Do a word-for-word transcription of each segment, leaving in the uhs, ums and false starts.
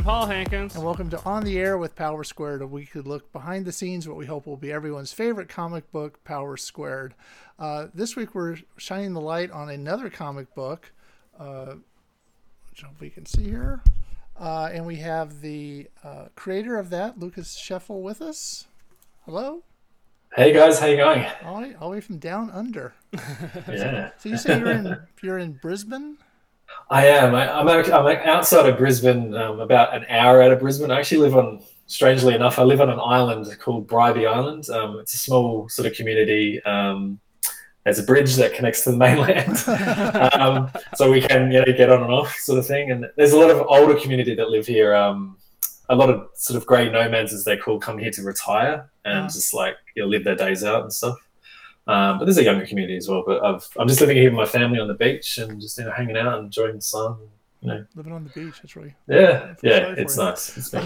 Paul Hankins. And welcome to On the Air with Power Squared, a weekly look behind the scenes, what we hope will be everyone's favorite comic book, Power Squared. Uh, this week we're shining the light on another comic book, uh, which I hope we can see here. Uh, and we have the uh, creator of that, Lucas Scheffel, with us. Hello. Hey guys, how you going? All right, all the way from down under. Yeah. So you say you're in you're in Brisbane? I am. I, I'm, act- I'm outside of Brisbane, um, about an hour out of Brisbane. I actually live on, strangely enough, I live on an island called Bribie Island. Um, it's a small sort of community. Um, there's a bridge that connects to the mainland, um, so we can you know, get on and off sort of thing. And there's a lot of older community that live here. Um, a lot of sort of grey nomads, as they call, come here to retire and Oh. just like you know, live their days out and stuff. Um, but there's a younger community as well. But I've, I'm just living here with my family on the beach and just you know hanging out and enjoying the sun. You know, Living on the beach, that's really. yeah, I feel yeah, sorry it's for you. nice. It's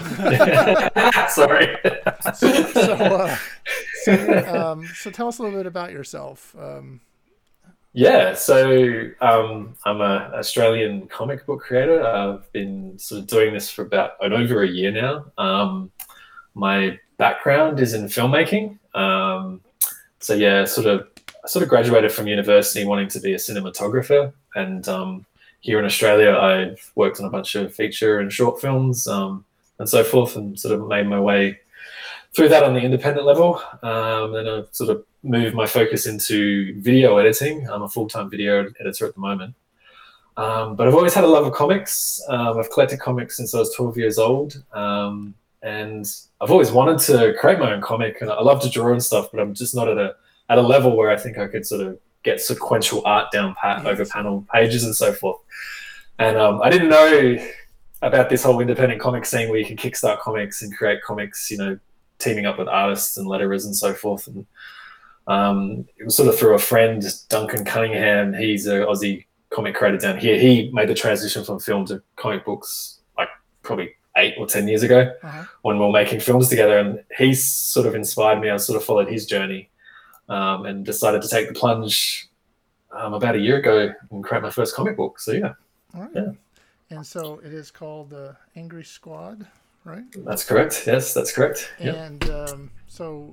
me. Sorry. So, uh, so, um, so tell us a little bit about yourself. Um, Yeah, so um, I'm an Australian comic book creator. I've been sort of doing this for about over a year now. Um, my background is in filmmaking. Um, so yeah, sort of I sort of graduated from university wanting to be a cinematographer, and um, here in Australia, I've worked on a bunch of feature and short films um, and so forth, and sort of made my way through that on the independent level. Um, then I've sort of moved my focus into video editing. I'm a full-time video editor at the moment. Um, but I've always had a love of comics. Um, I've collected comics since I was twelve years old. Um, and I've always wanted to create my own comic. And I love to draw and stuff, but I'm just not at a at a level where I think I could sort of get sequential art down pat over panel pages and so forth. And um, I didn't know about this whole independent comic scene where you can kickstart comics and create comics, you know, teaming up with artists and letterers and so forth. And um, it was sort of through a friend, Duncan Cunningham. He's an Aussie comic creator down here. He made the transition from film to comic books like probably eight or ten years ago uh-huh. when we were making films together. And he's sort of inspired me. I sort of followed his journey um, and decided to take the plunge um, about a year ago and create my first comic book. So yeah. All right. Yeah. And so it is called the Angry Squad, right? That's correct. Yes, that's correct. Yep. And um, so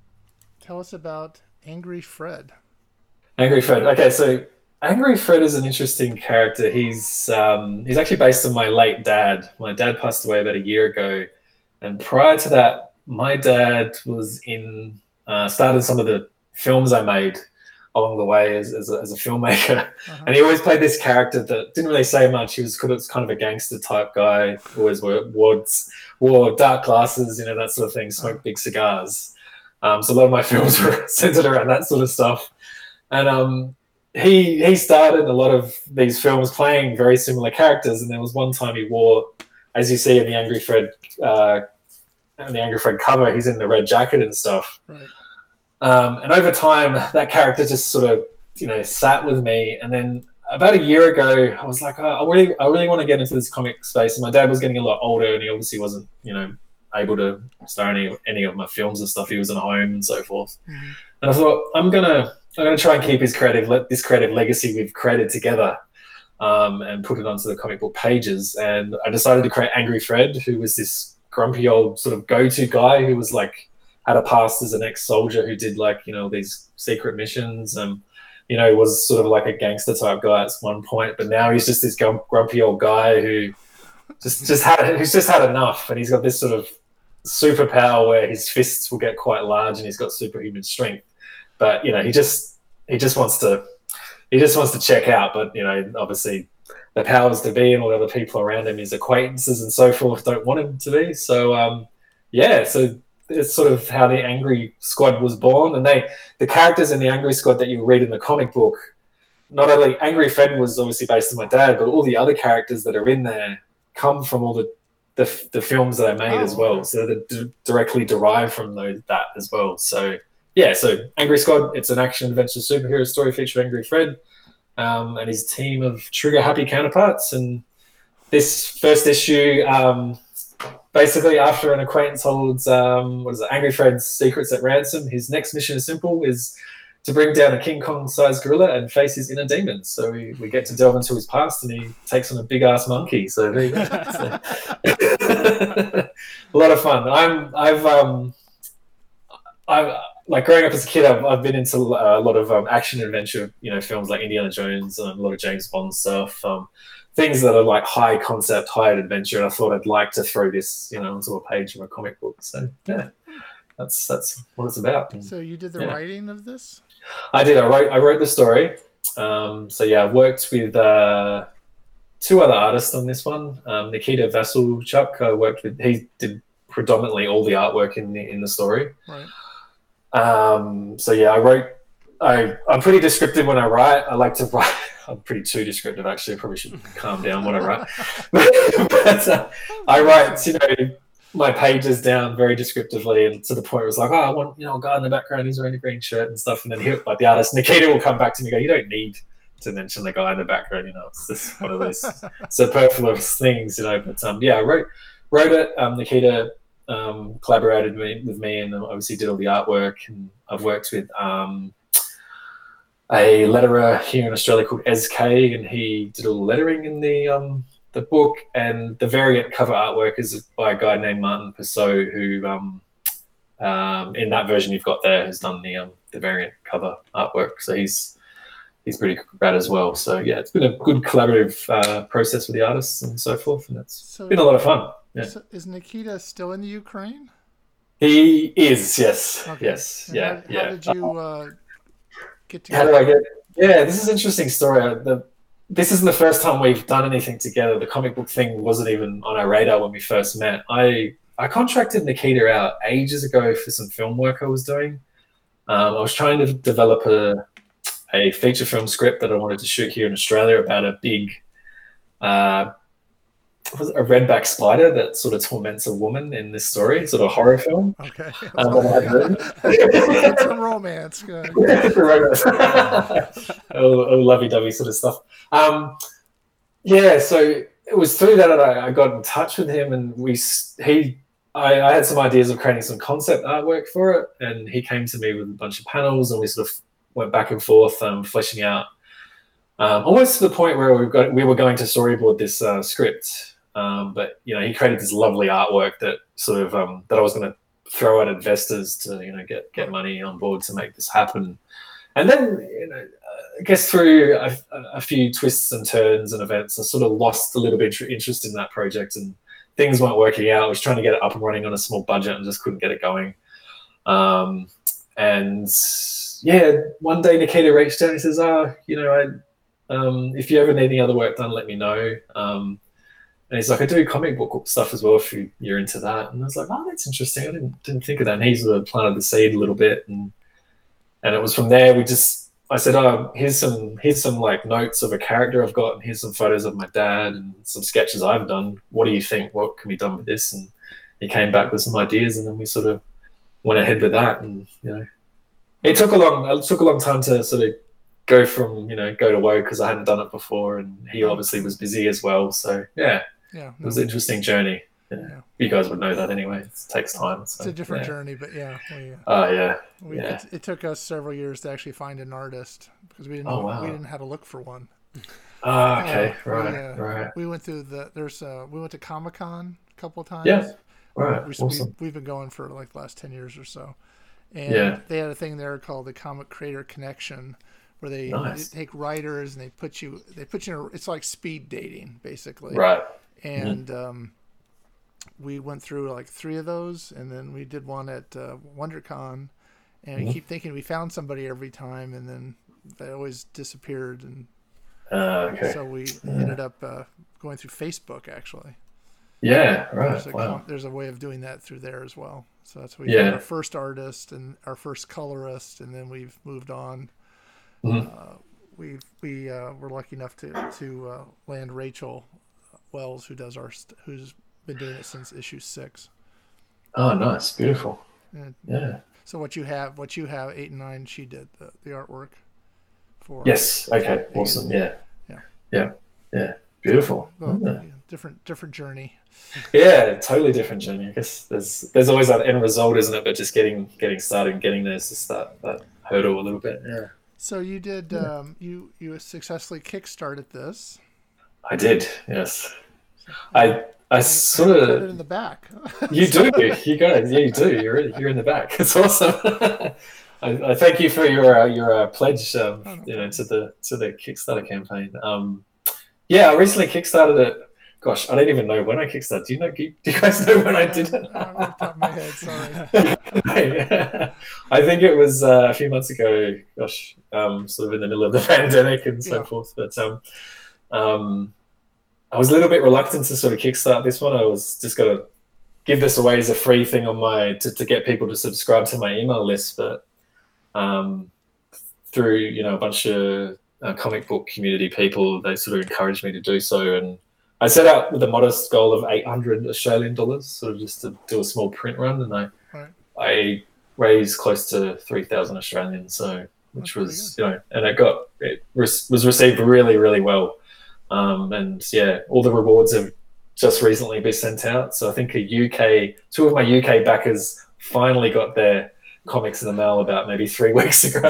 tell us about Angry Fred. Angry Fred. Okay, so Angry Fred is an interesting character. He's um, he's actually based on my late dad. My dad passed away about a year ago, and prior to that, my dad was in uh, started some of the films I made along the way as as a, as a filmmaker, Uh-huh. and he always played this character that didn't really say much. He was kind of, kind of a gangster type guy. Always wore wore, wore dark glasses, you know, that sort of thing. Smoked big cigars. Um, so a lot of my films were centered around that sort of stuff, and um. He he started a lot of these films playing very similar characters, and there was one time he wore, as you see in the Angry Fred, uh, in the Angry Fred cover, he's in the red jacket and stuff. Right. Um, and over time, that character just sort of you know sat with me. And then about a year ago, I was like, oh, I really I really want to get into this comic space. And my dad was getting a lot older, and he obviously wasn't you know able to star any any of my films and stuff. He was in a home and so forth. Mm-hmm. And I thought I'm gonna. I'm going to try and keep his creative, this creative legacy we've created together um, and put it onto the comic book pages. And I decided to create Angry Fred, who was this grumpy old sort of go-to guy who was like, had a past as an ex-soldier who did like, you know, these secret missions and, you know, was sort of like a gangster type guy at one point. But now he's just this grumpy old guy who just, just had, who's just had enough. And he's got this sort of superpower where his fists will get quite large and he's got superhuman strength. But you know, he just he just wants to he just wants to check out. But you know, obviously, the powers to be and all the other people around him, his acquaintances and so forth, don't want him to be. So um, yeah, so it's sort of how the Angry Squad was born. And they the characters in the Angry Squad that you read in the comic book, not only Angry Fred was obviously based on my dad, but all the other characters that are in there come from all the the, the films that I made Oh, as well. okay. So they're d- directly derived from those, that as well. So. Yeah, so Angry Squad, it's an action-adventure superhero story featuring Angry Fred um, and his team of trigger-happy counterparts. And this first issue, um, basically after an acquaintance holds, um, what is it, Angry Fred's secrets at ransom, his next mission is simple, is to bring down a King Kong-sized gorilla and face his inner demons. So we, we get to delve into his past, and he takes on a big-ass monkey. So there you go. So. a lot of fun. I'm I've um I like growing up as a kid. I've, I've been into a lot of um, action adventure, you know, films like Indiana Jones and a lot of James Bond stuff. Um, things that are like high concept, high adventure. And I thought I'd like to throw this, you know, onto a page of a comic book. So yeah, that's that's what it's about. And, so you did the yeah. writing of this? I did. I wrote. I wrote the story. Um, so yeah, I've worked with uh, two other artists on this one. Um, Nikita Vasilchuk. I worked with. He did predominantly all the artwork in the in the story. Right. Um, so yeah, I wrote. I I'm pretty descriptive when I write. I like to write. I'm pretty too descriptive actually. I probably should calm down when I write. but uh, I write, you know, my pages down very descriptively, and to the point where it's like, oh, I want, you know, a guy in the background who's wearing a green shirt and stuff, and then he, like the artist Nikita will come back to me and go, you don't need to mention the guy in the background, you know, it's just one of those superfluous things, you know. But um, yeah, I wrote wrote it. Um, Nikita um, collaborated me, with me, and obviously did all the artwork. And I've worked with um, a letterer here in Australia called Ez K, and he did all the lettering in the um, the book, and the variant cover artwork is by a guy named Martin Persaud, who um, um, in that version you've got there has done the um, the variant cover artwork. So he's he's pretty rad as well. So yeah, it's been a good collaborative uh, process with the artists and so forth, and it's so, been a lot of fun. Yeah. So is Nikita still in the Ukraine? He is, yes, Okay. yes, And yeah, how, yeah. How did you uh, get How together? do I get? Yeah, this is an interesting story. The, this isn't the first time we've done anything together. The comic book thing wasn't even on our radar when we first met. I I contracted Nikita out ages ago for some film work I was doing. Um, I was trying to develop a a feature film script that I wanted to shoot here in Australia about a big, uh, was it a redback spider that sort of torments a woman in this story, sort of a horror film. Okay. Um, that I had written. It's a romance. Good. oh, oh, lovey-dovey sort of stuff. Um, yeah, so it was through that I, I got in touch with him, and we he I, I had some ideas of creating some concept artwork for it, and he came to me with a bunch of panels, and we sort of went back and forth, um, fleshing out um, almost to the point where we got we were going to storyboard this uh, script. Um, but you know, he created this lovely artwork that sort of um, that I was going to throw at investors to you know get get money on board to make this happen. And then you know, I guess through a, a few twists and turns and events, I sort of lost a little bit of interest in that project, and things weren't working out. I was trying to get it up and running on a small budget and just couldn't get it going. Um, and yeah, one day Nikita reached out and he says, "Oh, you know, I, um, if you ever need any other work done, let me know." Um, and he's like, "I do comic book stuff as well if you, you're into that." And I was like, "Oh, that's interesting. I didn't didn't think of that." And he sort of planted the seed a little bit, and and it was from there we just. I said, "Oh, here's some here's some like notes of a character I've got, and here's some photos of my dad and some sketches I've done. What do you think? What can be done with this?" And he came back with some ideas, and then we sort of went ahead with that. And you know, it took a long it took a long time to sort of go from you know go to woke because I hadn't done it before, and he obviously was busy as well. So yeah, yeah, it was an interesting journey. Yeah. Yeah. You guys would know that anyway. It takes time. So, it's a different yeah. journey, but yeah. We, Oh yeah. we, yeah. It, it took us several years to actually find an artist because we didn't Oh, know, wow. we didn't know how to look for one. Oh, okay. Uh, right. we, uh, right. We went through the there's uh, we went to Comic-Con a couple of times. Yeah. Right. We, Awesome. we, we've been going for like the last ten years or so, and Yeah. they had a thing there called the Comic Creator Connection, where they, Nice. they take writers and they put you they put you in a, it's like speed dating basically. Right. And um, we went through like three of those, and then we did one at uh, WonderCon, and Mhm. we keep thinking we found somebody every time, and then they always disappeared, and Uh, okay. so we Yeah. ended up uh, going through Facebook actually. Yeah. Right. There's a, Wow. com- there's a way of doing that through there as well. So that's we Yeah. found our first artist and our first colorist, and then we've moved on. Mhm. Uh, we we uh, were lucky enough to to uh, land Rachel Wells, who does our st- who's been doing it since issue six. Oh, nice. Beautiful. And Yeah. so what you have, what you have, eight and nine, she did the, the artwork for. Yes. Okay. Awesome. Yeah. Yeah. Yeah. Yeah. Beautiful. Well, Yeah. yeah, different different journey. Yeah, totally different journey. I guess there's there's always that end result, isn't it? But just getting getting started and getting there is just that, that hurdle a little bit. Yeah. So you did um, you you successfully kickstarted this. I did. Yes. I I I, I sort have it printed of in the back. you So, do you got it. Yeah, you do. You're you're in the back. It's awesome. I, I thank you for your uh, your uh, pledge. Um, oh, no you know, problem. to the to the Kickstarter campaign. Um, yeah, I recently kickstarted it. Gosh, I don't even know when I kickstarted. Do you know? Do you guys know when I Uh, did it? uh, off the top of my head, sorry. I think it was uh, a few months ago. Gosh, um, sort of in the middle of the pandemic and so Yeah. forth. But um, um, I was a little bit reluctant to sort of kickstart this one. I was just going to give this away as a free thing on my to, to get people to subscribe to my email list, but um, through you know a bunch of uh, comic book community people, they sort of encouraged me to do so, and I set out with a modest goal of eight hundred Australian dollars, sort of just to do a small print run, and I Right. I raised close to three thousand Australian, so which That's was you know, and it got it was received really really well, um, and yeah, all the rewards have just recently been sent out. So I think a U K, two of my U K backers finally got their comics in the mail about maybe three weeks ago.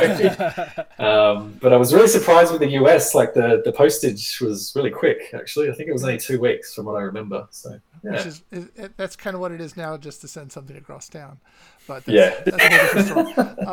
um, but I was really surprised with the U S. Like the, the postage was really quick. Actually, I think it was only two weeks from what I remember. So yeah, Which is, is it, that's kind of what it is now, just to send something across town. But that's, yeah. that's a whole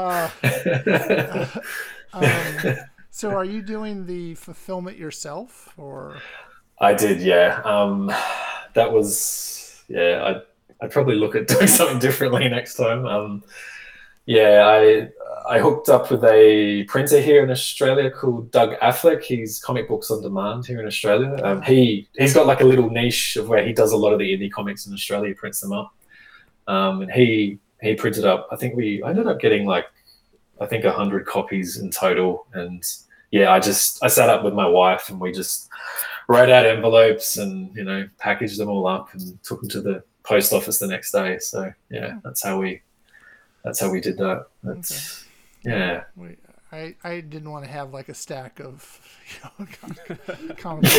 different story. Uh, um, so, are you doing the fulfillment yourself, or? I did, yeah. Um, that was, yeah. I'd, I'd probably look at doing something differently next time. Um, yeah, I I hooked up with a printer here in Australia called Doug Affleck. He's Comic Books on Demand here in Australia. Um, he he's got like a little niche of where he does a lot of the indie comics in Australia, prints them up. Um, and he he printed up. I think we I ended up getting like I think a hundred copies in total. And yeah, I just I sat up with my wife and we just wrote out envelopes and you know packaged them all up and took them to the post office the next day. So yeah, that's how we that's how we did that. That's okay. Yeah. We, I I didn't want to have like a stack of you know comics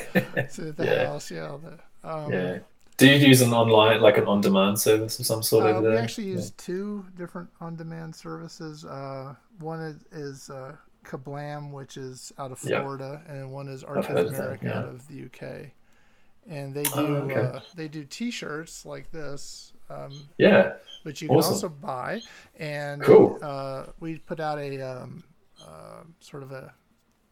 at the yeah. house. Yeah. The, um, yeah. Do you use an online, like an on-demand service of some sort uh, over there? We actually use yeah. two different on-demand services. Uh, one is, is uh, Kablam, which is out of Florida, yep. and one is Artist America yeah. out of the U K. And they do oh, okay. uh, they do T-shirts like this. Um, yeah, which you can awesome. also buy. And cool. uh, we put out a um, uh, sort of a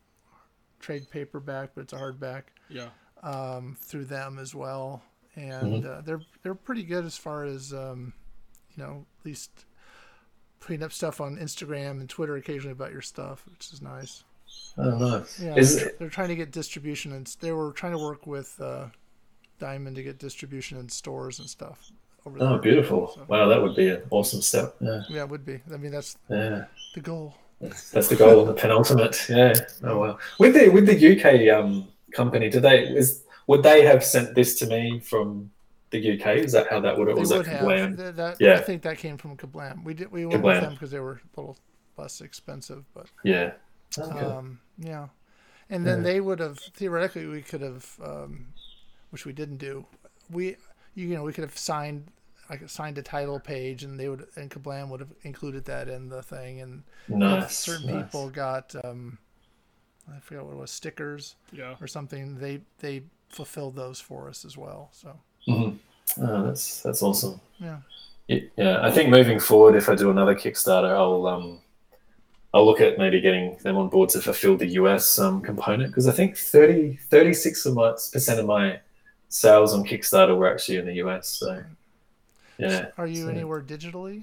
trade paperback, but it's a hardback. Yeah. Um, through them as well. And mm-hmm. uh, they're they're pretty good as far as um, you know, at least putting up stuff on Instagram and Twitter occasionally about your stuff, which is nice. Oh, nice. Yeah, is they're, it... they're trying to get distribution, and they were trying to work with uh, Diamond to get distribution in stores and stuff. Over oh, there. beautiful! So, wow, that would be an awesome step. Yeah, yeah, it would be. I mean, that's yeah. the goal. That's, that's the goal, the penultimate. Yeah. Oh wow. With the with the U K um, company, did they is would they have sent this to me from the U K? Is that how that would? Or was they would that have. Kablam? That, that, yeah. I think that came from Kablam. We did. We went Kablam. with them because they were a little less expensive, but yeah. Okay. Um, yeah. And then yeah. they would have theoretically we could have, um, which we didn't do. We you know we could have signed like signed a title page, and they would and Kablam would have included that in the thing. And nice. certain nice. people got um, I forgot what it was, stickers yeah. or something. They they fulfilled those for us as well. So mm-hmm. oh, that's that's awesome. Yeah. Yeah, I think moving forward, if I do another Kickstarter, I'll um, I'll look at maybe getting them on board to fulfill the U S um, component, because I think thirty, thirty-six percent of my sales on Kickstarter were actually in the U S. So yeah. Are you so. anywhere digitally?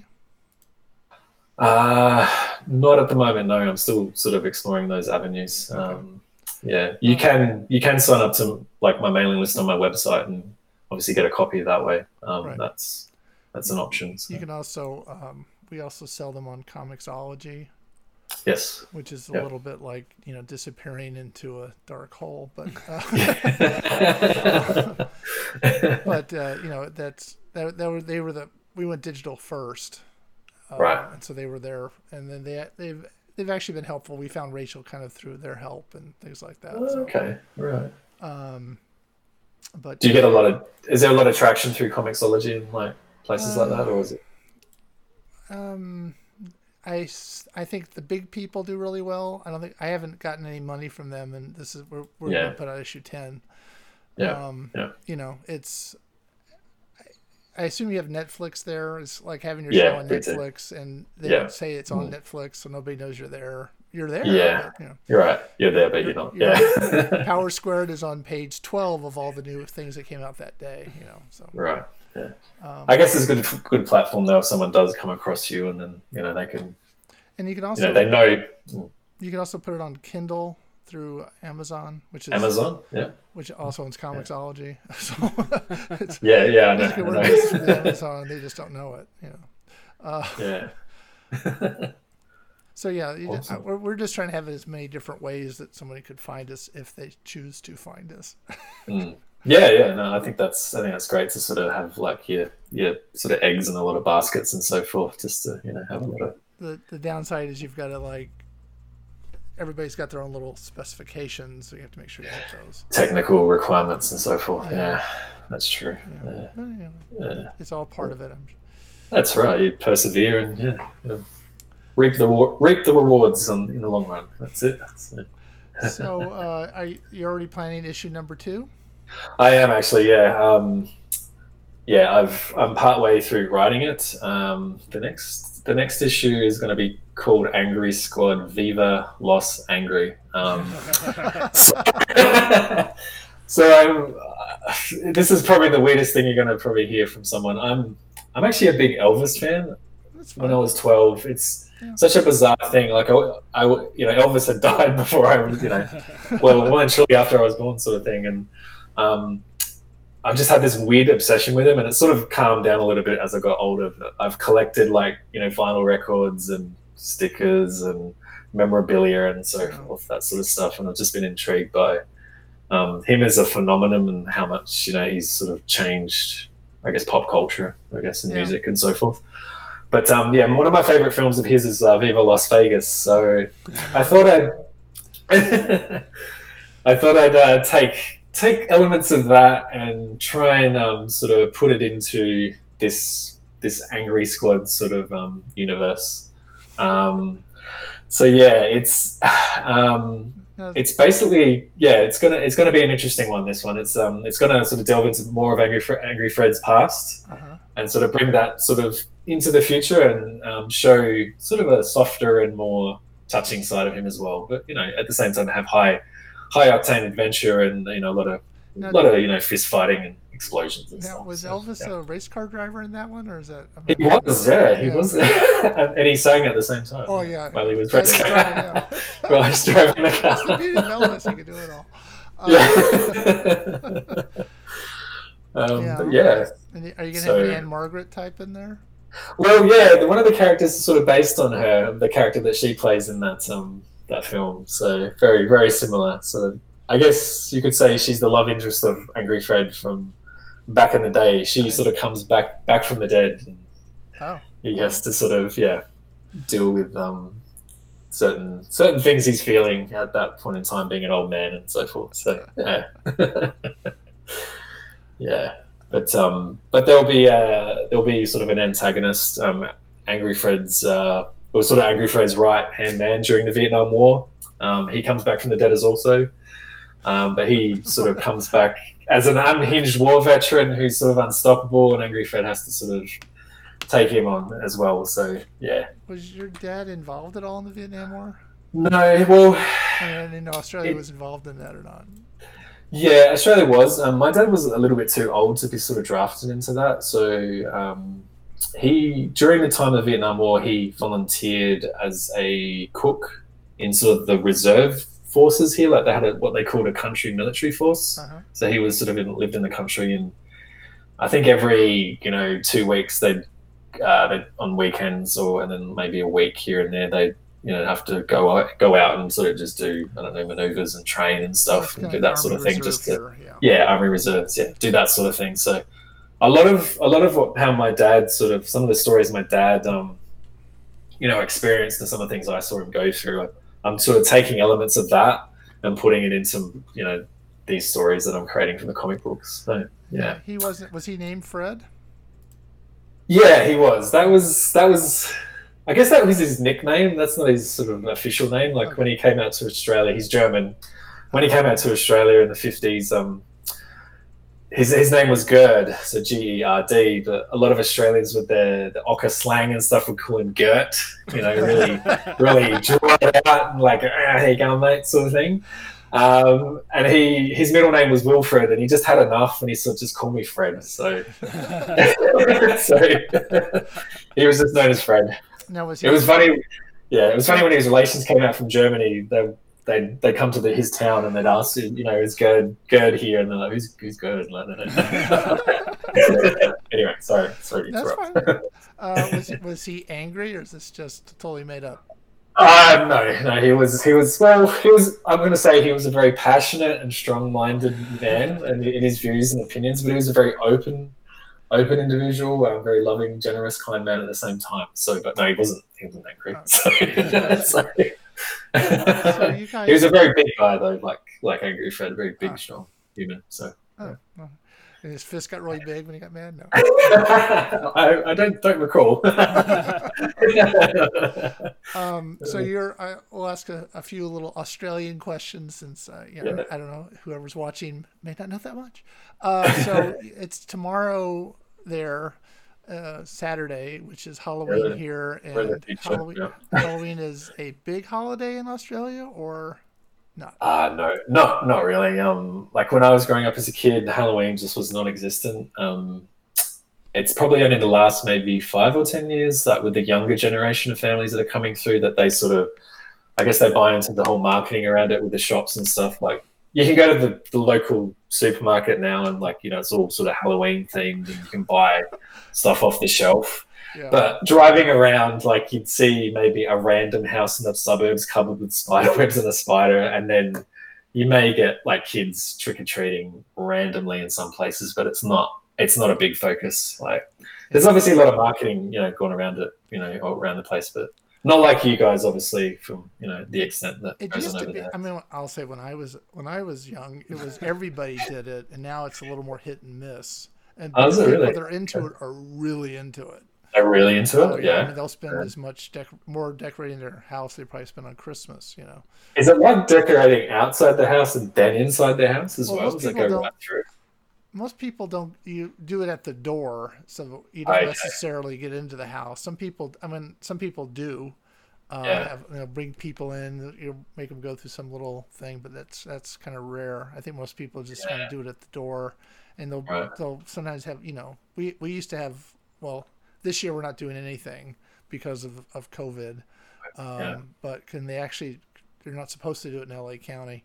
Uh, not at the moment. No, I'm still sort of exploring those avenues. Okay. Um, yeah, you can you can sign up to like my mailing list on my website and obviously get a copy that way. Um, right. That's that's an option. So. You can also um, we also sell them on Comixology. Yes. Which is a yep. little bit like, you know, disappearing into a dark hole, but uh, but uh, you know, that's that, that were they were the we went digital first, uh, right? And so they were there, and then they they've they've actually been helpful. We found Rachel kind of through their help and things like that. Oh, so, okay, right. Um, but do you get a lot of? Is there a lot of traction through Comixology and like places uh, like that, or is it? Um. I, I think the big people do really well. I don't think I haven't gotten any money from them, and this is we're we're yeah. gonna put out issue ten. Yeah. Um, yeah. You know, it's. I assume you have Netflix there. It's like having your Yeah, show on we do. Netflix, and they Yeah. don't say it's on Mm. Netflix, so nobody knows you're there. You're there, Yeah. but you know. You're right. You're there, but You're, you're not. you're Yeah. Power Squared is on page twelve of all the new things that came out that day. You know, so Right. Yeah. um, I guess it's a good good platform though if someone does come across you and then you know they can and you can you also know they know you can also put it on Kindle through Amazon, which is Amazon. Yeah. which also owns Comixology. So it's, Yeah. Yeah. I know. you can I work this know. with Amazon. They just don't know it. You know. Uh, Yeah. So yeah, you just, Awesome. we're we're just trying to have as many different ways that somebody could find us if they choose to find us. Mm. Yeah, yeah, no, I think that's I think that's great to sort of have like your your sort of eggs in a lot of baskets and so forth, just to you know have a lot of The the downside is you've got to like everybody's got their own little specifications, so you have to make sure you hit those. technical requirements and so forth. Yeah. Yeah, that's true. Yeah. Yeah. Well, you know, Yeah. it's all part of it. I'm That's right. You persevere and yeah, you know, reap the wa- reap the rewards on, in the long run. That's it. That's it. So, uh, are you you already planning issue number two? I am actually, yeah. Um, yeah, I've I'm partway through writing it. Um, the next the next issue is going to be called Angry Squad Viva Los Angry. Um, so, so I'm, uh, this is probably the weirdest thing you're going to probably hear from someone. I'm I'm actually a big Elvis fan. That's When fine. I was twelve, it's Yeah. such a bizarre thing. Like I, I, you know, Elvis had died before I was, you know, well, well, and shortly after I was born, sort of thing. And um, I've just had this weird obsession with him, and it sort of calmed down a little bit as I got older. I've collected like you know vinyl records and stickers and memorabilia and so forth, that sort of stuff. And I've just been intrigued by um, him as a phenomenon and how much you know he's sort of changed, I guess, pop culture, I guess, in Yeah. music and so forth. But um, yeah, one of my favorite films of his is uh, Viva Las Vegas. So I thought I'd, I thought I'd uh, take take elements of that and try and um, sort of put it into this this Angry Squad sort of um, universe. Um, so yeah, it's um, No, it's basically yeah, it's gonna it's gonna be an interesting one. This one, it's um, it's gonna sort of delve into more of Angry Fre- Angry Fred's past uh-huh. and sort of bring that sort of into the future and um, show sort of a softer and more touching side of him as well. But you know, at the same time, have high high octane adventure and you know a lot of Now, a lot of you know fist fighting and explosions and now, stuff. was So, Elvis yeah. a race car driver in that one, or is that? He was, yeah, he Yeah. was, and he sang at the same time. Oh yeah. while he was That's racing. right, yeah. While he was driving the That's the car. beauty of Elvis; he could do it all. Uh, Yeah. um, Yeah. But yeah. and are you gonna So- have an Anne Margaret type in there? Well, yeah, one of the characters is sort of based on her, the character that she plays in that um that film. So very, very similar. So I guess you could say she's the love interest of Angry Fred from back in the day. She sort of comes back back from the dead, and Oh, he has to sort of yeah deal with um certain certain things he's feeling at that point in time, being an old man and so forth. So yeah, yeah. But um, but there'll be uh, there'll be sort of an antagonist, um, Angry Fred's, uh, or sort of Angry Fred's right hand man during the Vietnam War. Um, he comes back from the dead as also, um, but he sort of comes back as an unhinged war veteran who's sort of unstoppable, and Angry Fred has to sort of take him on as well. So yeah, was your dad involved at all in the Vietnam War? no, well, I mean, I didn't know Australia It- was involved in that or not. yeah, Australia was. Um, my dad was a little bit too old to be sort of drafted into that. So um, he, during the time of the Vietnam War, he volunteered as a cook in sort of the reserve forces here. Like they had a, what they called a country military force. Uh-huh. So he was sort of in, lived in the country, and I think every you know two weeks they'd, uh, they'd on weekends or and then maybe a week here and there they'd you know have to go out, go out and sort of just do I don't know maneuvers and train and stuff That's and kind do of that Army sort of thing Reserve just to here, yeah. yeah army reserves yeah do that sort of thing. So a lot of a lot of what, how my dad sort of some of the stories my dad um you know experienced and some of the things I saw him go through, I'm sort of taking elements of that and putting it into you know these stories that I'm creating from the comic books. So yeah. He wasn't. Was he named Fred? Yeah, he was. That was that was. I guess that was his nickname. That's not his sort of official name. Like Okay. when he came out to Australia, he's German. When he came out to Australia in the fifties, um, his his name was Gerd, so G E R D. But a lot of Australians with their the Ocker slang and stuff would call him Gert. You know, really, really draw it out and like, ah, here you go, mate, sort of thing. Um, and he his middle name was Wilfred, and he just had enough, and he sort of just called me Fred. So, so he was just known as Fred. Now, was he- it was funny. Yeah, it was funny when his relations came out from Germany. They they they come to the, his town and they'd ask, you know, is Gerd Gerd here? And they're like, who's who's Gerd? Like, anyway, sorry, sorry to That's interrupt. fine. Uh, was was he angry, or is this just totally made up? Uh, no, no, he was he was well, he was. I'm going to say he was a very passionate and strong-minded man, in, in his views and opinions. But he was a very open, open individual, a very loving, generous, kind man at the same time. So, but no, he wasn't. He wasn't angry. So, so, So you guys- he was a very big guy, though, like like Angry Fred, very big, Ah. strong human. So, Oh, well. And his fist got really big when he got mad. No. I, I don't don't recall. Um, so you're. I will ask a, a few little Australian questions since uh, you know, Yeah. I don't know, whoever's watching may not know that much. Uh, so it's tomorrow there, uh, Saturday, which is Halloween We're the- here, we're the and teacher, Halloween. yeah. Halloween is a big holiday in Australia, or not? Uh, no, not not really. Um, like when I was growing up as a kid, Halloween just was non-existent. Um, it's probably only the last maybe five or ten years that with the younger generation of families that are coming through that they sort of, I guess they buy into the whole marketing around it with the shops and stuff. Like you can go to the, the local supermarket now and like, you know, it's all sort of Halloween themed and you can buy stuff off the shelf. Yeah. But driving around, like you'd see maybe a random house in the suburbs covered with spider webs and a spider, and then you may get like kids trick or treating randomly in some places, but it's not it's not a big focus. Like there's obviously a lot of marketing, you know, going around it, you know, all around the place, but not like you guys, obviously, from you know the extent that It goes used on to over be. there. I mean, I'll say when I was when I was young, it was everybody did it, and now it's a little more hit and miss. And Oh, is it people really? that are into it are really into it. They're really into Oh, it, yeah. I yeah. mean, they'll spend Yeah. as much dec- more decorating their house they probably spend on Christmas. You know, Is it like decorating outside the house and then inside the house as Well, well? most Does it people go don't- right through? most people don't. You do it at the door, so you don't Okay. necessarily get into the house. Some people, I mean, some people do. Uh, Yeah. have, you know, bring people in, you know, make them go through some little thing, but that's that's kind of rare. I think most people just kind Yeah. of do it at the door, and they'll Right. they'll sometimes have, you know, we we used to have, well, this year we're not doing anything because of of COVID, um, Yeah. but can they actually? They're not supposed to do it in L A County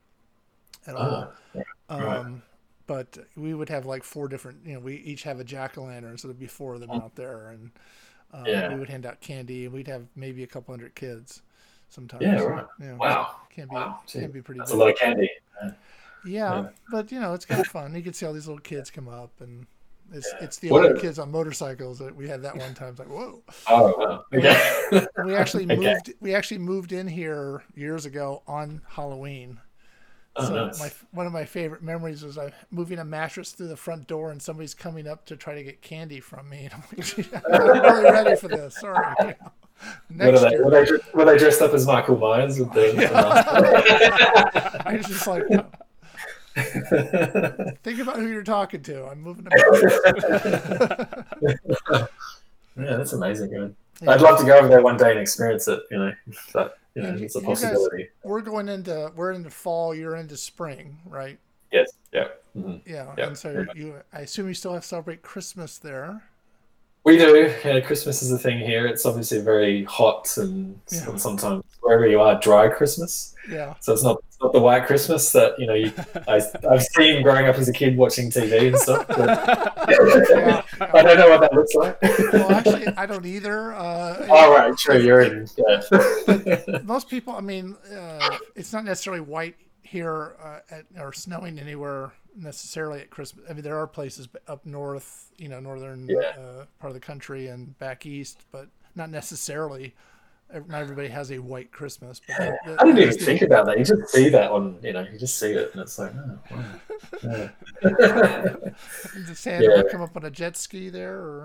at all. Oh, Um, right. But we would have like four different, you know, we each have a jack-o'-lantern, so there'd be four of them out there, and uh, Yeah. we would hand out candy, and we'd have maybe a couple hundred kids sometimes. Yeah, right. You know, Wow. Can be, Wow. Gee, can be pretty That's a big. lot of candy. Yeah, yeah. but you know, it's kind of fun. You can see all these little kids come up, and it's Yeah. it's the What old a- kids on motorcycles that we had that one time. It's like, whoa. Oh, wow. Okay. And we actually Okay. moved. We actually moved in here years ago on Halloween. Oh, So nice. my one of my favorite memories was I moving a mattress through the front door and somebody's coming up to try to get candy from me. And I'm like, I'm not really ready for this. Sorry. You know, Were next they, year. were, they, dr- were they dressed up as Michael Myers with the, the I was just like, no. Think about who you're talking to. I'm moving a mattress. Yeah, that's amazing, man. Yeah. I'd love to go over there one day and experience it, you know, if that, you know, And it's a you guys- possibility. We're going into we're into fall. You're into spring, right? Yes, yeah. hmm Yeah. Yeah. And so you, I assume you still have to celebrate Christmas there. We do. Yeah, Christmas is a thing here. It's obviously very hot and Yeah. and sometimes wherever you are, dry Christmas. Yeah. So it's not it's not the white Christmas that you know you, I, I've seen growing up as a kid watching T V and stuff. But Yeah. I don't know what that looks like. Well, actually, I don't either. Uh, All right, true. You're in. Yeah. most people, I mean, uh, it's not necessarily white here uh, at, or snowing anywhere necessarily at Christmas. I mean, there are places up north, you know, northern Yeah. uh, part of the country and back east, but not necessarily. ev- Not everybody has a white Christmas. But that- that- I didn't even that's the- think about that. You just see that on, you know, you just see it, and it's like, oh, wow. Yeah. Does Santa Yeah. come up on a jet ski there? Or?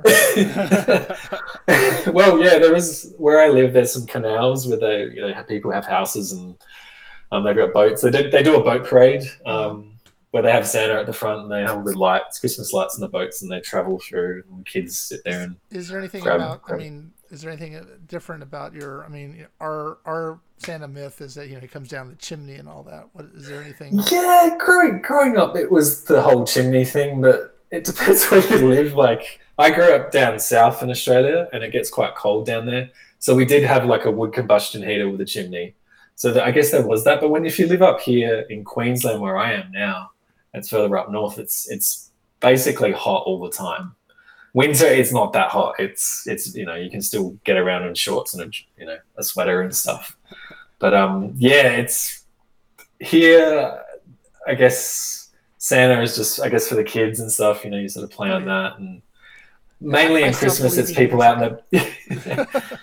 Well, yeah, there is where I live. There's some canals where they, you know, have, people have houses and um, they've got boats. They do, they do a boat parade um, where they have Santa at the front and they have the lights, Christmas lights in the boats, and they travel through, and the kids sit there and is there anything grab, about grab. I mean is there anything different about your I mean our our Santa myth is that you know he comes down the chimney and all that. What is there anything? Yeah, growing growing up, it was the whole chimney thing, but it depends where you live. Like, I grew up down south in Australia, and it gets quite cold down there. So we did have like a wood combustion heater with a chimney. So that, I guess there was that. But when if you live up here in Queensland, where I am now, it's further up north. It's it's basically hot all the time. Winter, it's not that hot. It's it's you know you can still get around in shorts and a, you know a sweater and stuff. But um yeah, it's here. I guess Santa is just I guess for the kids and stuff. You know, you sort of play on that, and mainly I in stopped Christmas, it's believing people out in the.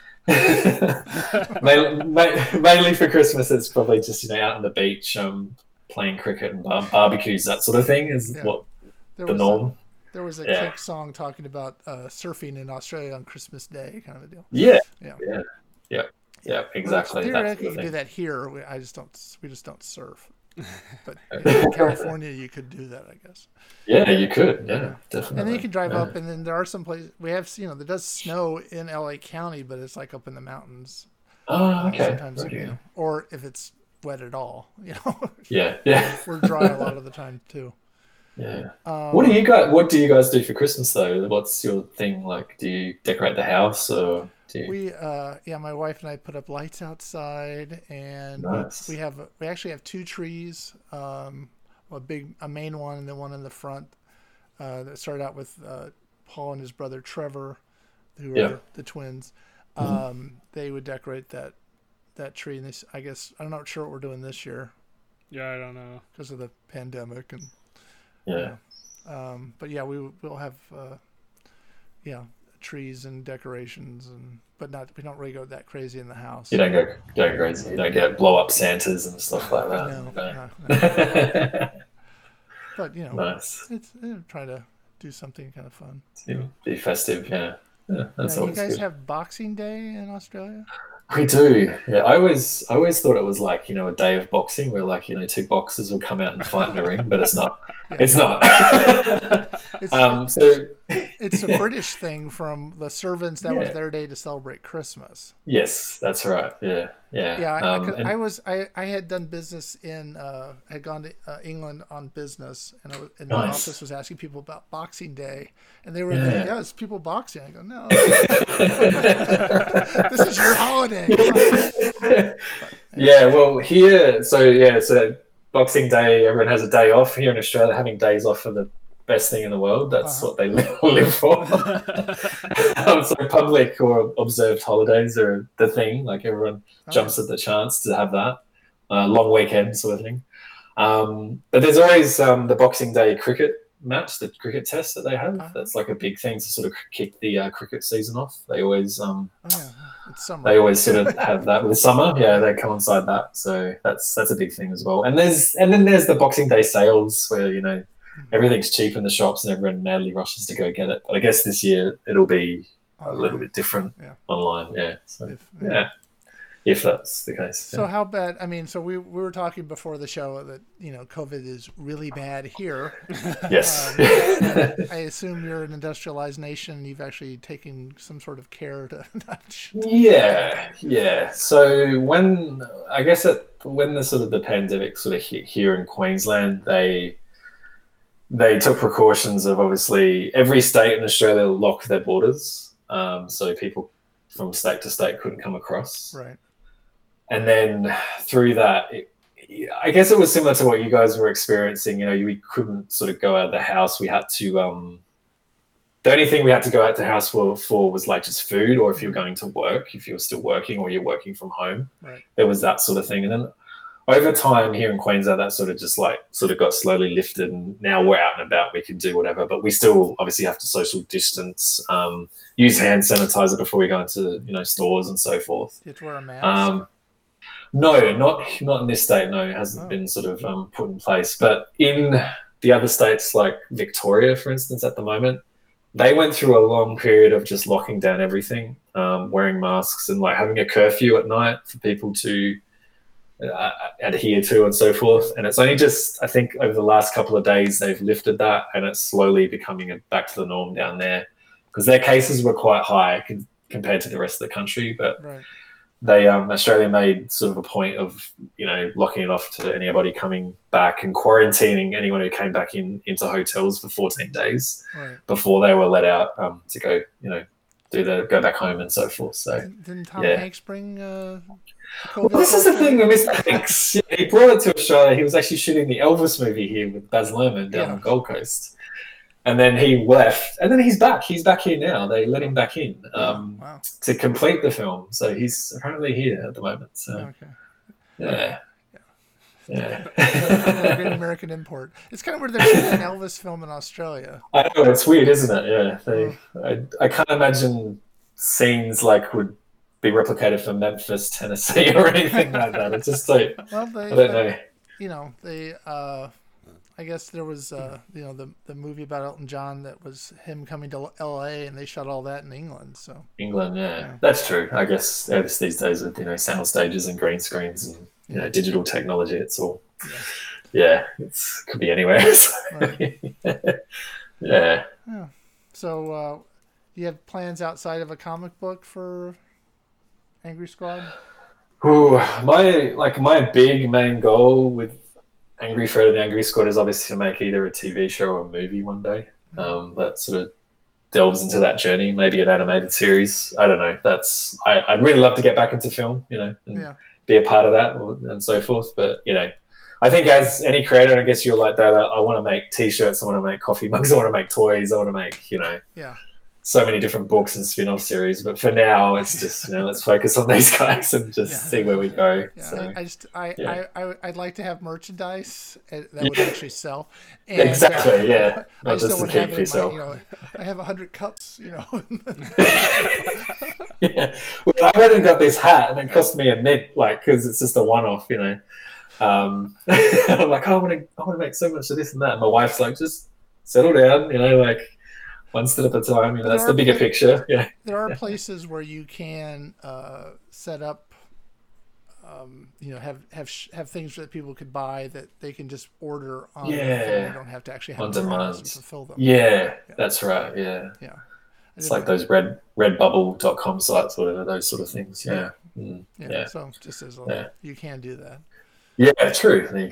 mainly, ma- mainly for Christmas, it's probably just you know out on the beach, um, playing cricket and bar- barbecues, that sort of thing is Yeah. what There the was norm. A, there was a Yeah. Kink song talking about uh, surfing in Australia on Christmas Day, kind of a deal. Yeah, Yeah. yeah, yeah, yeah, exactly. Well, That's theoretically, the you can do thing. that here. We, I just don't. We just don't surf. But you know, in California, you could do that, I guess. Yeah, you could. Yeah, definitely. And then you can drive yeah. up, and then there are some places we have. You know, there does snow in L A County, but it's like up in the mountains. Oh, okay. Sometimes, Okay. you know, or if it's wet at all, you know, Yeah, yeah, we're dry a lot of the time too. yeah. Um, What do you guys? What do you guys do for Christmas though? What's your thing? Like, do you decorate the house or do you? We, uh, yeah, my wife and I put up lights outside, and Nice. we have we actually have two trees, um, a big a main one and then one in the front. Uh, that started out with uh, Paul and his brother Trevor, who are Yeah. the, the twins. Um, they would decorate that that tree, and this I guess I'm not sure what we're doing this year Yeah, I don't know. because of the pandemic and Yeah. um, but yeah, we will have uh, yeah trees and decorations and but not we don't really go that crazy in the house. You don't go, you don't go crazy. You don't get blow up Santas and stuff like that. No, No. no, no. But you know, Nice. it's you know, try to do something kind of fun. Be festive. Yeah. Yeah, that's Now, you always guys good. have Boxing Day in Australia? We do. Yeah, I always, I always thought it was like you know a day of boxing where like you know two boxers will come out and fight in the ring, but it's not. Yeah. It's not. It's, um. So it's a British thing from the servants. That was Yeah. their day to celebrate Christmas. yes, that's right. Yeah. Yeah. Yeah, I, Um, I, could- and- I was I, I had done business in uh, I had gone to uh, England on business, and I was, and the Nice. office was asking people about Boxing Day, and they were Yeah. like, "Yes, people boxing." I go, "No, this is your holiday." yeah. Well, here, so yeah, so Boxing Day, everyone has a day off. Here in Australia, having days off are the best thing in the world. That's Uh-huh. what they live, live for. um, so public or observed holidays are the thing. Like everyone jumps at the chance to have that uh, long weekend sort of thing. Um, but there's always um, the Boxing Day cricket match, the cricket test that they have. Uh-huh. That's like a big thing to sort of kick the uh, cricket season off. They always um, Oh, yeah, it's summer. they always sort of have that with summer. Yeah, they coincide that. So that's that's a big thing as well. And there's and then there's the Boxing Day sales where you know everything's cheap in the shops and everyone madly rushes to go get it. But I guess this year it'll be a little bit different Yeah. online. Yeah. So If- yeah, if that's the case. So how bad? I mean, so we we were talking before the show that you know COVID is really bad here. Yes. Um, I assume you're an industrialized nation. You've actually taken some sort of care to not. Yeah, yeah. So when I guess it, when the sort of the pandemic sort of hit here in Queensland, they they took precautions of obviously every state in Australia locked their borders, um, so people from state to state couldn't come across. Right. And then through that, it, I guess it was similar to what you guys were experiencing. You know, we couldn't sort of go out of the house. We had to. Um, the only thing we had to go out the house for, for was like just food, or if you're going to work, if you're still working, or you're working from home. Right. There was that sort of thing, and then over time here in Queensland, that sort of just like sort of got slowly lifted, and now we're out and about. We can do whatever, but we still obviously have to social distance, um, use hand sanitizer before we go into you know stores and so forth. You have to wear a mask. Um, no, not not in this state. No, it hasn't Oh. been sort of um, put in place. But in the other states, like Victoria, for instance, at the moment, they went through a long period of just locking down everything, um, wearing masks, and like having a curfew at night for people to uh, adhere to and so forth. And it's only just, I think, over the last couple of days they've lifted that, and it's slowly becoming back to the norm down there, because their cases were quite high con- compared to the rest of the country. But right. they um, Australia made sort of a point of, you know, locking it off to anybody coming back and quarantining anyone who came back in into hotels for fourteen days right. before they were let out um, to go, you know, do the go back home and so forth. So didn't, didn't Tom yeah. Hanks bring uh, COVID? Well, this is the thing with Mister Hanks. Yeah, he brought it to Australia. He was actually shooting the Elvis movie here with Baz Luhrmann down yeah. on Gold Coast. And then he left, and then he's back. He's back here now. They let him back in um, wow. to complete the film. So he's apparently here at the moment. So okay. yeah, yeah. yeah. Great American import. It's kind of weird they're shooting an Elvis film in Australia. I know, it's weird, isn't it? Yeah, they, oh. I I can't imagine scenes like would be replicated from Memphis, Tennessee, or anything like that. It's just like well, they, I don't know. You know, they. Uh, I guess there was, uh, you know, the the movie about Elton John that was him coming to L A, and they shot all that in England. So England, yeah, yeah. That's true. I guess yeah, these days with, you know, sound stages and green screens and, you know, digital technology, it's all yeah, yeah it's could be anywhere. So. Right. yeah. Yeah. So, uh, you have plans outside of a comic book for Angry Squad? Ooh, my like my big main goal with Angry Fred and the Angry Squad is obviously to make either a T V show or a movie one day. Um, that sort of delves into that journey, maybe an animated series. I don't know. That's I, I'd really love to get back into film, you know, and yeah. be a part of that and so forth. But, you know, I think as any creator, I guess you're like that. I, I want to make T-shirts. I want to make coffee mugs. I want to make toys. I want to make, you know, yeah. so many different books and spin-off series, but for now it's just, you know, let's focus on these guys and just yeah. see where we go. Yeah, so, I, I just I, yeah. I, I I'd like to have merchandise that would yeah. actually sell. And, exactly, uh, yeah. I just don't want to have it in my, you know, I have a hundred cups, you know. yeah, well, I went and got this hat, and it cost me a mint, like, because it's just a one-off, you know. Um, I'm like, oh, I want to, I want to make so much of this and that. And my wife's like, just settle down, you know, like. One step at a time, you know, that's the bigger pla- picture. Yeah. There are places where you can uh, set up, um, you know, have have sh- have things that people could buy that they can just order on. Yeah. They don't have to actually have on demand to fulfill them. Yeah, yeah, that's right. Yeah. Yeah. It's like those red redbubble dot com sites, whatever, those sort of things. Yeah. Yeah. Mm. yeah. yeah. So just as a, yeah. you can do that. Yeah, true. There you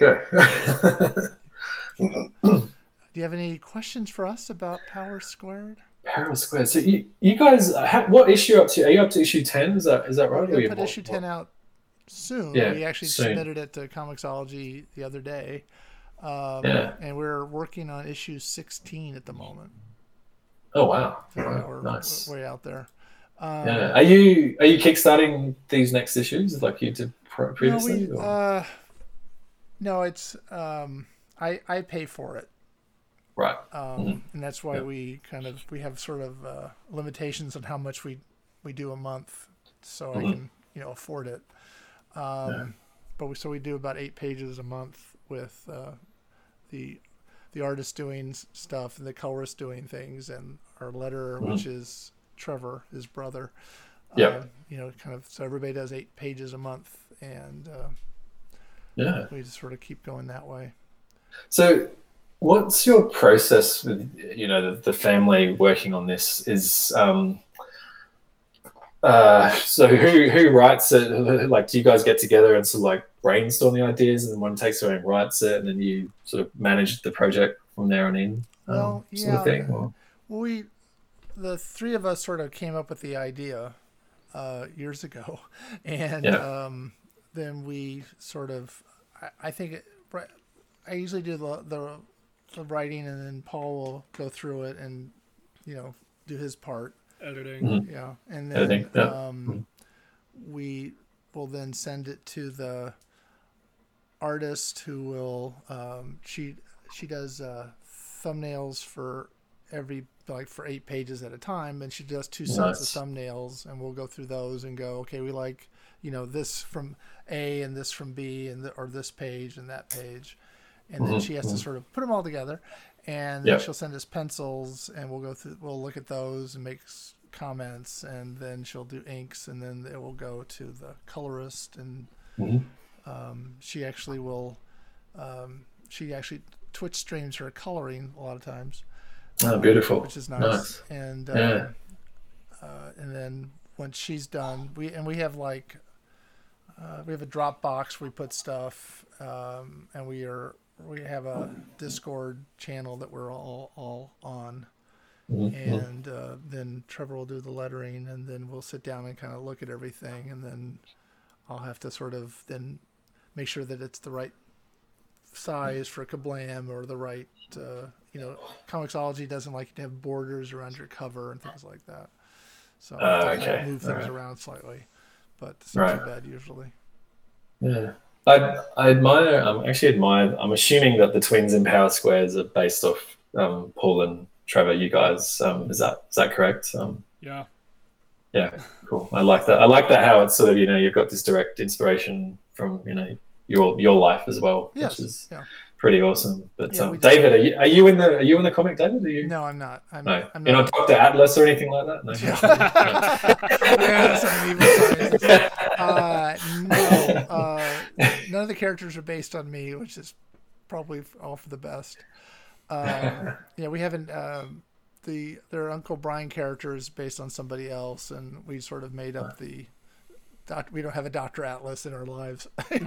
go. Do you have any questions for us about Power Squared? Power Squared. So you, you guys, have, what issue up to? Are you up to issue ten? Is that is that right? We'll put issue ten out soon. Yeah, we actually soon. submitted it to Comixology the other day, um, yeah. and we're working on issue sixteen at the moment. Oh wow! So wow. We're, Nice. We're way out there. Um, yeah. Are you are you kickstarting these next issues like you did previously? No, we, uh, no it's um, I I pay for it. Right. Um, mm-hmm. And that's why yeah. we kind of we have sort of uh, limitations on how much we we do a month, so mm-hmm. I can you know afford it. Um, yeah. But we so we do about eight pages a month with uh, the the artist doing stuff and the colorist doing things, and our letterer, mm-hmm. which is Trevor, his brother. Yeah. Uh, you know, kind of so everybody does eight pages a month, and uh, yeah, we just sort of keep going that way. So. What's your process with, you know, the, the family working on this? Is um, uh, so who who writes it? Like, do you guys get together and sort of like brainstorm the ideas, and then one takes it and writes it, and then you sort of manage the project from there on in? Um, well, sort yeah. of thing, or? Well, we the three of us sort of came up with the idea uh, years ago, and yeah. um, then we sort of, I, I think, it, I usually do the the the writing, and then Paul will go through it and, you know, do his part. Editing. Mm-hmm. Yeah. And then Editing, yeah. um, mm-hmm. we will then send it to the artist who will, um, she, she does uh, thumbnails for every, like for eight pages at a time. And she does two sets nice. of thumbnails, and we'll go through those and go, okay, we like, you know, this from A and this from B, and the, or this page and that page. And then mm-hmm. she has to sort of put them all together, and then yep. she'll send us pencils, and we'll go through, we'll look at those and make comments, and then she'll do inks, and then it will go to the colorist, and mm-hmm. um, she actually will. Um, she actually Twitch streams her coloring a lot of times. Oh, beautiful. Um, which is nice. Nice. And yeah. um, uh, and then once she's done, we and we have like uh, we have a Dropbox where we put stuff, um, and we are we have a Discord channel that we're all all on. Mm-hmm. And uh, then Trevor will do the lettering, and then we'll sit down and kind of look at everything, and then I'll have to sort of then make sure that it's the right size for Kablam, or the right, uh, you know, Comixology doesn't like you to have borders around your cover and things like that. So I Uh, have to okay. move things Right. around slightly, but it's not Right. too bad usually. Yeah. I, I admire, um, actually admire, I'm assuming that the twins in Power Squares are based off um, Paul and Trevor, you guys. Um, is that is that correct? Um, Yeah. yeah, cool. I like that. I like that how it's sort of, you know, you've got this direct inspiration from, you know, your your life as well, Yes. which is Yeah. pretty awesome. But Yeah, um, we just- David, are you, are you in the are you in the comic, David? Are you? No, I'm not. I'm, No, I'm you're not Doctor Atlas or anything like that. No. yeah, some evil science. Uh, no, uh, none of the characters are based on me, which is probably all for the best. Um, yeah, we haven't. Um, the their Uncle Brian character is based on somebody else, and we sort of made up the. Doc, we don't have a Doctor Atlas in our lives, which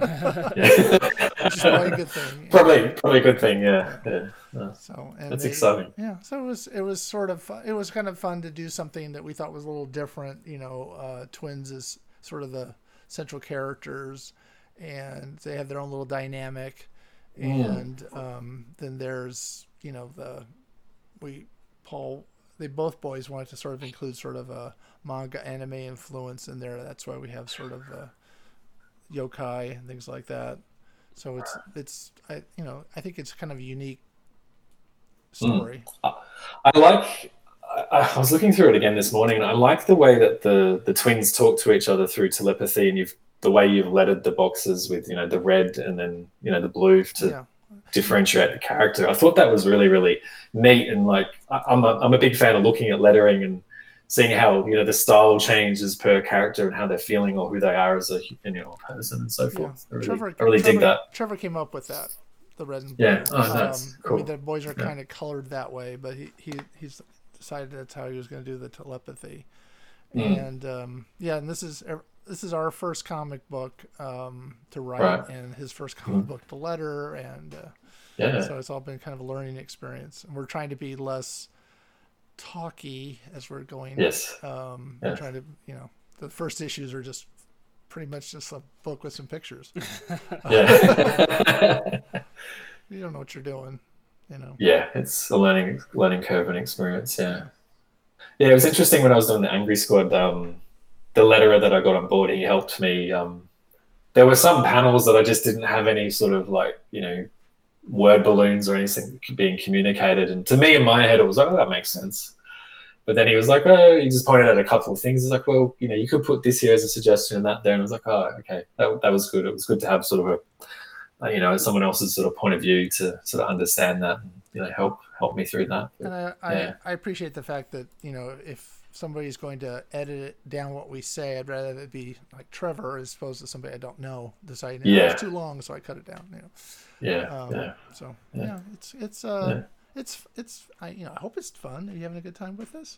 is probably a good thing. Probably, probably a good thing. Yeah, yeah. No, So and that's they- exciting. Yeah, so it was it was sort of fu- it was kind of fun to do something that we thought was a little different. You know, uh, twins is sort of the central characters, and they have their own little dynamic. Mm. And um, then there's you know the we Paul they both boys wanted to sort of include sort of a manga anime influence in there. That's why we have sort of uh, yokai and things like that. So it's it's I you know I think it's kind of a unique story. I like. I, I was looking through it again this morning, and I like the way that the the twins talk to each other through telepathy, and you've the way you've lettered the boxes with you know the red and then you know the blue to Yeah. differentiate the character. I thought that was really really neat, and like I, I'm a I'm a big fan of looking at lettering and seeing how you know the style changes per character and how they're feeling or who they are as a you know person and so Yeah. forth. I really, Trevor, I really Trevor, dig that. Trevor came up with that, the red and Yeah. blue. Oh, nice. I Cool. mean, the boys are Yeah. kind of colored that way, but he, he he's decided that's how he was going to do the telepathy. Mm. And um, yeah, and this is this is our first comic book um, to write, Right. and his first comic Mm. book to letter, and uh, Yeah. so it's all been kind of a learning experience. And we're trying to be less talky as we're going. Yes. Um, Yes. We're trying to, you know, the first issues are just pretty much just a book with some pictures. Yeah. You don't know what you're doing, you know. Yeah, it's a learning learning curve and experience. Yeah, yeah. It was interesting when I was doing the Angry Squad. Um, the letterer that I got on board, he helped me. Um, there were some panels that I just didn't have any sort of like you know word balloons or anything being communicated, and to me in my head it was like, oh, that makes sense. But then he was like, oh, he just pointed out a couple of things. He's like, well, you know, you could put this here as a suggestion and that there, and I was like, oh, okay, that that was good. It was good to have sort of a you know, someone else's sort of point of view to sort of understand that and, you know, help help me through that. But, And I, I, yeah. I appreciate the fact that, you know, if somebody's going to edit it down what we say, I'd rather it be like Trevor as opposed to somebody I don't know deciding Yeah. it's too long, so I cut it down. You know. yeah, Um, yeah. So Yeah. yeah, it's it's uh Yeah. it's it's I you know I hope it's fun. Are you having a good time with this?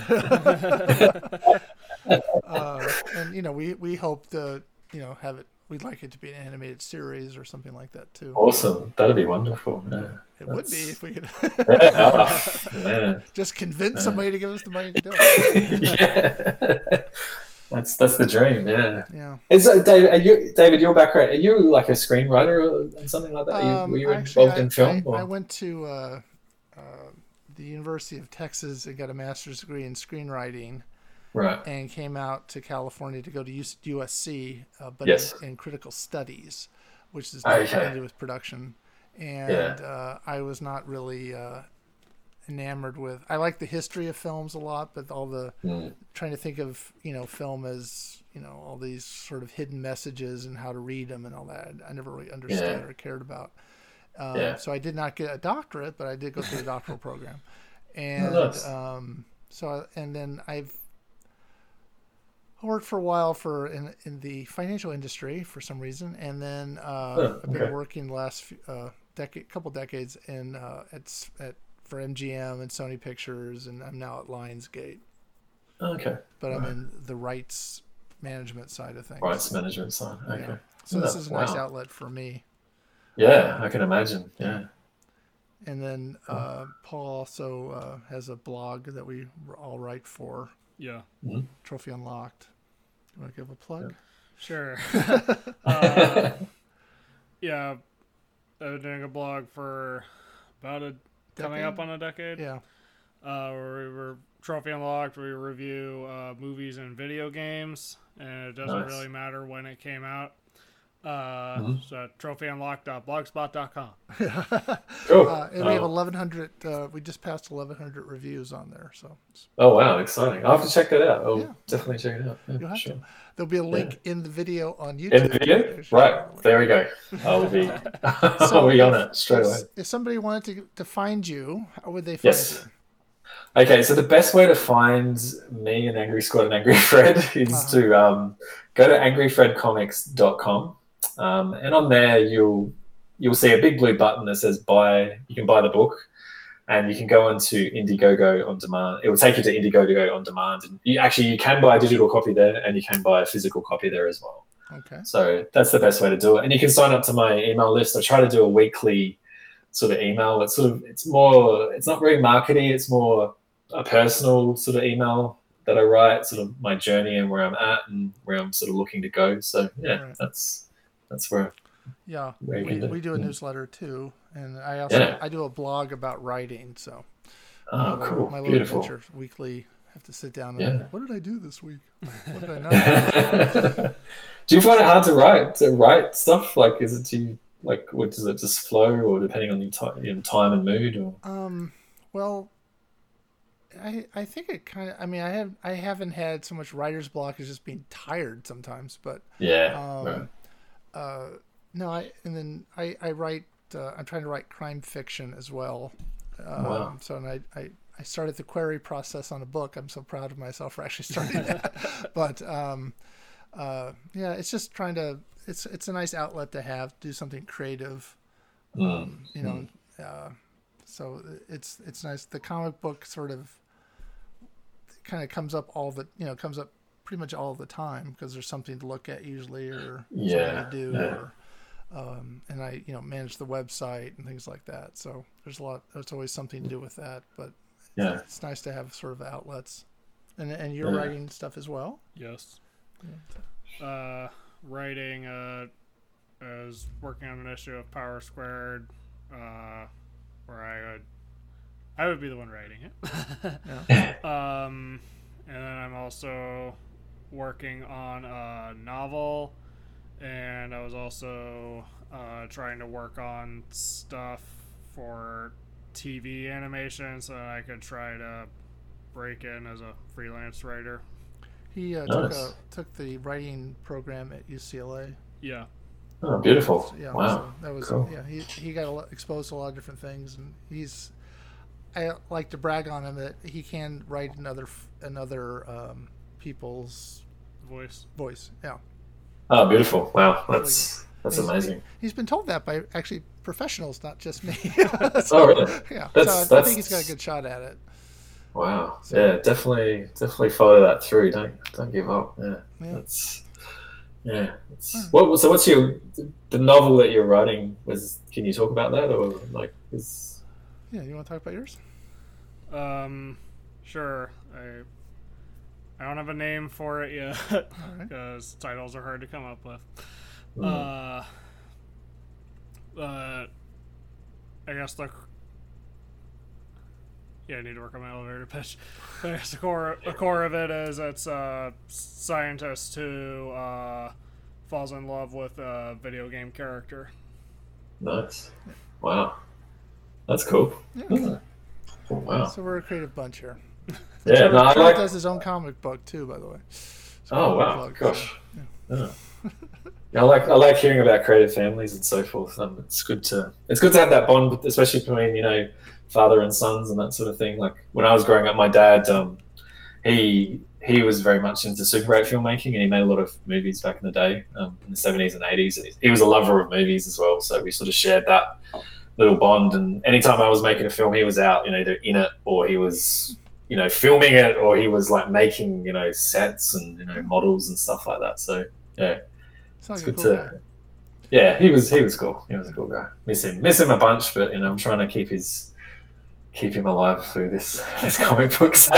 uh, and you know we we hope to you know have it. We'd like it to be an animated series or something like that too. Awesome. That'd be wonderful. Yeah. It would be if we could Yeah. Oh, man. just convince somebody to give us the money to do it. Yeah. That's that's the dream. Yeah. Yeah. Is uh, David? Are you, David, your background? Are you like a screenwriter or something like that? Are you, Um, were you actually, involved I, in film? I, or? I went to uh, uh, the University of Texas and got a master's degree in screenwriting, Right. and came out to California to go to U S C, uh, but Yes. in, in critical studies, which is Okay. nothing to do with production. And Yeah. uh, I was not really uh, enamored with. I like the history of films a lot, but all the Mm. trying to think of you know film as you know all these sort of hidden messages and how to read them and all that. I never really understood Yeah. or cared about. Um, Yeah. So I did not get a doctorate, but I did go through the doctoral program, and nice. um, so and then I've I worked for a while for in in the financial industry for some reason, and then uh, Oh, I've been okay. working the last few, uh, decade, couple decades in uh, at at for M G M and Sony Pictures, and I'm now at Lionsgate. Okay. But I'm Right. in the rights management side of Rights things. management side. Okay. Yeah. So Oh, this is a nice wow. outlet for me. Yeah, I can imagine. Yeah. And then uh, Paul also uh, has a blog that we all write for, Yeah. Mhm. Trophy Unlocked. You want to give a plug? Sure. uh, yeah. I've been doing a blog for about a coming Decade? up on a decade. Yeah. Uh, where we were Trophy Unlocked. We review uh, movies and video games, and it doesn't Nice. really matter when it came out. Uh, Mhm. So trophy unlocked dot blogspot dot com. Cool. Uh, and we have Oh. eleven hundred. Uh, we just passed eleven hundred reviews on there, so Oh wow, exciting! I'll have to check that out. I'll Yeah. definitely check it out. Yeah, you'll have sure. to. There'll be a link in the video on YouTube. In the video, right? There we go. I'll be, I'll be on it straight away. If, if somebody wanted to, to find you, how would they find Yes. you? Okay, so the best way to find me and Angry Squad and Angry Fred is Uh-huh. to um, go to angry fred comics dot com, um, and on there you'll you'll see a big blue button that says buy. You can buy the book, and you can go into Indiegogo on demand. It will take you to Indiegogo on demand, and you actually you can buy a digital copy there, and you can buy a physical copy there as well. Okay. So that's the best way to do it, and you can sign up to my email list. I try to do a weekly sort of email. It's sort of it's more. It's not very markety. It's more a personal sort of email that I write, sort of my journey and where I'm at and where I'm sort of looking to go. So yeah, Right. that's that's where. Yeah, Where you we, can do- we do a yeah. newsletter too, and I also Yeah. I do a blog about writing. So Oh, my little- cool, my little beautiful. adventure weekly. I have to sit down and Yeah. what did I do this week? What did I not? Do you find it hard to write to write stuff? Like, is it too like what does it just flow, or depending on your time, your time and mood, or Um, well, I I think it kind of. I mean, I have I haven't had so much writer's block as just being tired sometimes, but yeah, um, right. uh, no, I and then I I write. Uh, I'm trying to write crime fiction as well. Um, Wow. So and I, I I started the query process on a book. I'm so proud of myself for actually starting that. But um, uh, yeah, it's just trying to. It's it's a nice outlet to have. Do something creative. Um, you know. Uh, so it's it's nice. The comic book sort of kind of comes up all the you know comes up pretty much all the time because there's something to look at usually or Yeah, something to do yeah. or um, and I you know manage the website and things like that. So there's a lot. There's always something to do with that. But Yeah. it's nice to have sort of outlets. And and you're Yeah. writing stuff as well. Yes. Uh, writing. Uh, I was working on an issue of Power Squared, uh, where I would, I would be the one writing it. Yeah. Um, and then I'm also working on a novel, and I was also uh, trying to work on stuff for T V animation so that I could try to break in as a freelance writer. He uh, took Nice. a took the writing program at U C L A. Yeah. Oh, beautiful. Yeah, Wow. so that was Cool. yeah. He he got a lot, exposed to a lot of different things, and he's. I like to brag on him that he can write another another um, people's Voice. voice. Yeah, Oh, beautiful. Wow. That's that's He's- amazing. he's been told that by actually professionals, not just me. Oh, So, really? Yeah, That's- so I, I that's- think he's got a good shot at it. Wow. So- Yeah, definitely definitely follow that through. Don't don't give up. Yeah. Yeah. That's yeah. It's, Hmm. what so what's your the novel that you're writing was can you talk about that or like is Yeah, you want to talk about yours? Um, sure. I I don't have a name for it yet All right. because titles are hard to come up with. Hmm. Uh, uh, I guess the yeah, I need to work on my elevator pitch. But I guess the core the core of it is it's a scientist who uh, falls in love with a video game character. nice. Wow. That's cool. Yeah. Hmm. Oh, wow. So we're a creative bunch here. Yeah, Trevor, no, I Trevor like does his own comic book too, by the way. So Oh we'll wow, plug, gosh. so, Yeah. Yeah, I like I like hearing about creative families and so forth. Um, it's good to it's good to have that bond, especially between you know father and sons and that sort of thing. Like when I was growing up, my dad um, he he was very much into Super eight filmmaking, and he made a lot of movies back in the day, um, in the seventies and eighties. He was a lover of movies as well, so we sort of shared that little bond. And anytime I was making a film, he was out, you know, either in it or he was, you know, filming it, or he was like making, you know, sets and, you know, models and stuff like that. So yeah, Sounds it's good cool to. guy. Yeah, he was he was cool. He was a cool guy. Miss him, miss him a bunch, but you know, I'm trying to keep his keep him alive through this this comic book. So.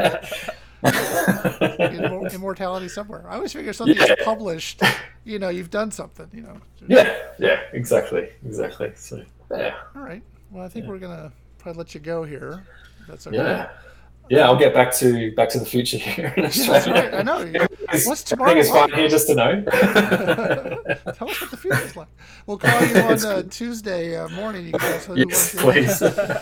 Immor- immortality somewhere. I always figure something's Yeah. published, you know, you've done something, you know. Yeah, yeah, exactly, exactly. So yeah, All right. Well, I think we're gonna probably let you go here. That's okay. yeah, yeah. I'll get back to Back to the Future here in Yeah, that's Australia. right. I know. It's- What's I tomorrow think it's fine like? here just to know. Tell us what the future's like. We'll call you on uh, Tuesday uh, morning. You can tell us who Yes, wants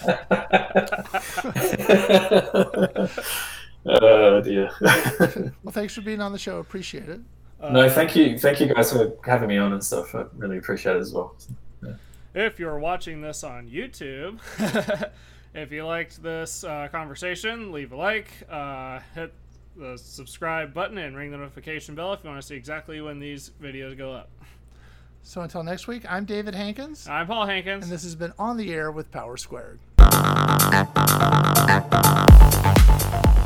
please. Oh dear. Well, thanks for being on the show. Appreciate it. No, thank you, thank you guys for having me on and stuff. I really appreciate it as well. If you're watching this on YouTube, if you liked this uh, conversation, leave a like, uh, hit the subscribe button, and ring the notification bell if you want to see exactly when these videos go up. So until next week, I'm David Hankins, I'm Paul Hankins. and this has been On the Air with Power Squared.